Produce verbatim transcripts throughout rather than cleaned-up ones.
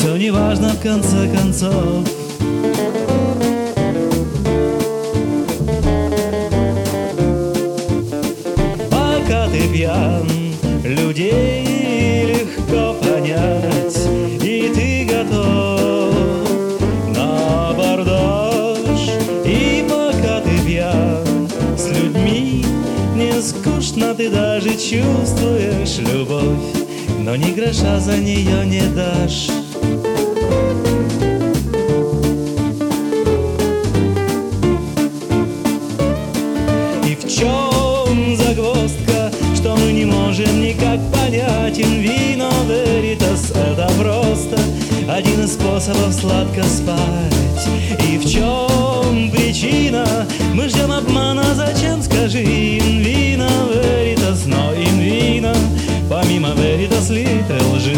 все не важно в конце концов. Пока ты пьян, людей легко понять, и ты готов на абордаж. И пока ты пьян, с людьми не скучно, ты даже чувствуешь любовь, но ни гроша за нее не дашь. И в чем загвоздка, что мы не можем никак понять? In vino veritas — это просто один из способов сладко спать. И в чем причина? Мы ждем обмана, зачем, скажи? In vino veritas, но in vino помимо veritas литры лжи.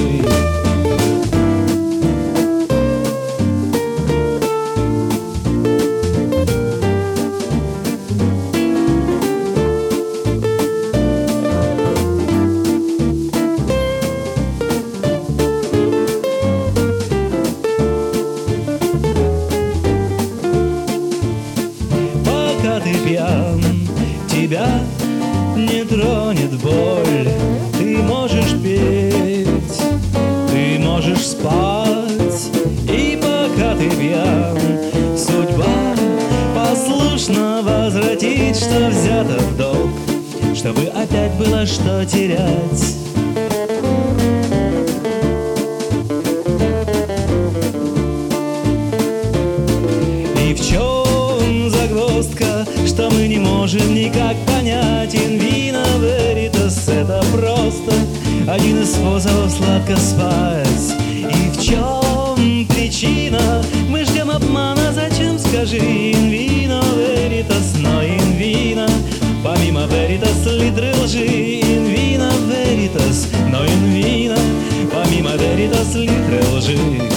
Пока ты пьян, тебя не тронет боль. Ты можешь петь, ты можешь спать. И пока ты пьян, судьба послушно возвратит, что взято в долг, чтобы опять было что терять. И в чем загвоздка, что мы не можем никак понять? In vino veritas — это просто один из способов сладко спать. И в чем причина? Мы ждем обмана, зачем, скажи? In vino veritas, но in vino помимо veritas литры лжи. In vino veritas, но in vino помимо veritas литры лжи.